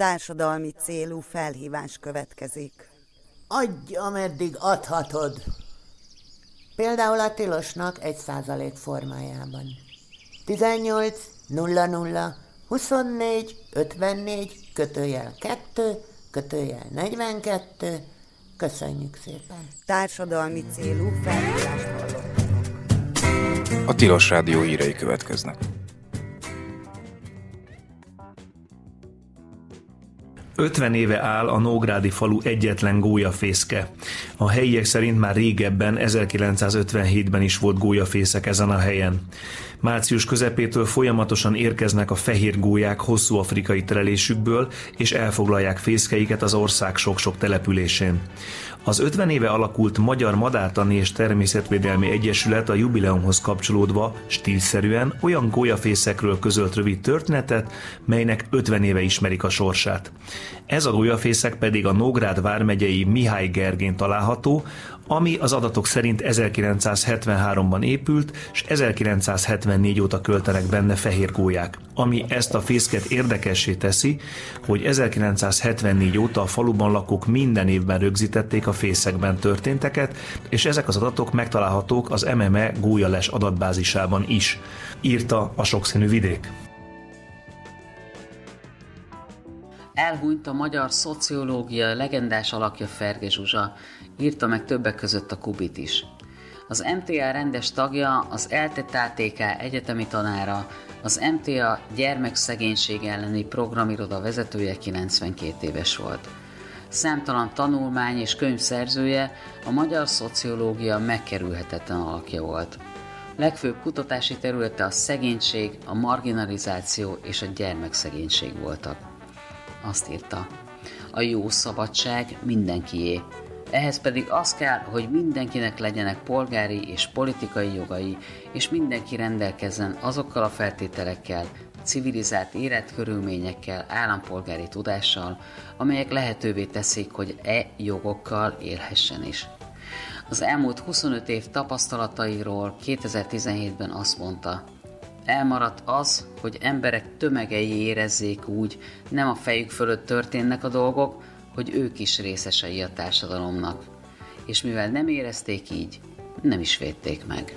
Társadalmi célú felhívás következik. Adj, ameddig adhatod. Például a tilosnak 1% formájában. 18 00 24 54 /2 /42. Köszönjük szépen. Társadalmi célú felhívást hallottak. A Tilos Rádió hírei következnek. 50 éve áll a nógrádi falu egyetlen gólyafészke. A helyiek szerint már régebben, 1957-ben is volt gólyafészek ezen a helyen. Március közepétől folyamatosan érkeznek a fehér gólyák hosszú afrikai terelésükből, és elfoglalják fészkeiket az ország sok-sok településén. Az 50 éve alakult Magyar Madártani és Természetvédelmi Egyesület a jubileumhoz kapcsolódva stílszerűen olyan gólyafészekről közölt rövid történetet, melynek 50 éve ismerik a sorsát. Ez a gólyafészek pedig a Nógrád vármegyei Mihály Gergén található, ami az adatok szerint 1973-ban épült, és 1974 óta költenek benne fehér gólyák. Ami ezt a fészket érdekessé teszi, hogy 1974 óta a faluban lakók minden évben rögzítették a fészekben történteket, és ezek az adatok megtalálhatók az MME gólyales adatbázisában is, írta a Sokszínű Vidék. Elhunyt a magyar szociológia legendás alakja Ferge Zsuzsa, írta meg többek között a Kubit is. Az MTA rendes tagja, az ELTE-TTK egyetemi tanára, az MTA gyermekszegénység elleni programiroda vezetője 92 éves volt. Számtalan tanulmány és könyv szerzője, a magyar szociológia megkerülhetetlen alakja volt. Legfőbb kutatási területe a szegénység, a marginalizáció és a gyermekszegénység voltak. Azt írta, a jó szabadság mindenkié. Ehhez pedig az kell, hogy mindenkinek legyenek polgári és politikai jogai, és mindenki rendelkezzen azokkal a feltételekkel, civilizált életkörülményekkel, állampolgári tudással, amelyek lehetővé teszik, hogy jogokkal élhessen is. Az elmúlt 25 év tapasztalatairól 2017-ben azt mondta, elmaradt az, hogy emberek tömegei érezzék úgy, nem a fejük fölött történnek a dolgok, hogy ők is részesei a társadalomnak. És mivel nem érezték így, nem is védték meg.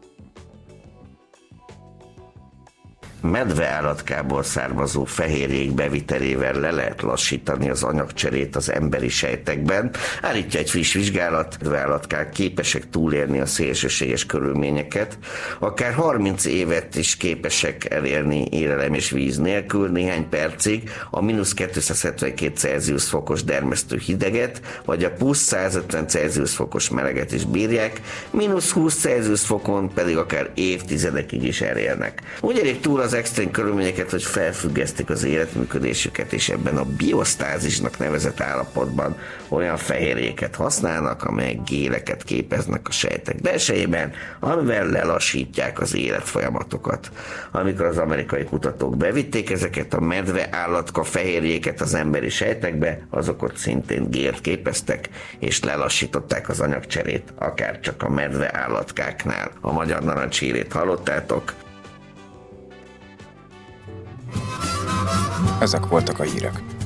Medveállatkából származó fehérjék bevitelével le lehet lassítani az anyagcserét az emberi sejtekben, állítja egy friss vizsgálat. Medveállatkák képesek túlélni a szélsőséges körülményeket, akár 30 évet is képesek elérni élelem és víz nélkül, néhány percig a -272 Celsius fokos dermesztő hideget, vagy a plusz 150 Celsius fokos meleget is bírják, -20 Celsius fokon pedig akár évtizedekig is elérnek. Úgy elég túl az extrém körülményeket, hogy felfüggesztik az életműködésüket, és ebben a biosztázisnak nevezett állapotban olyan fehérjéket használnak, amelyek géleket képeznek a sejtek belsejében, amivel lelassítják az életfolyamatokat. Amikor az amerikai kutatók bevitték ezeket a medve állatka fehérjéket az emberi sejtekbe, azok ott szintén gélt képeztek, és lelassították az anyagcserét, akár csak a medve állatkáknál. A Magyar Narancshírét hallottátok. Ezek voltak a hírek.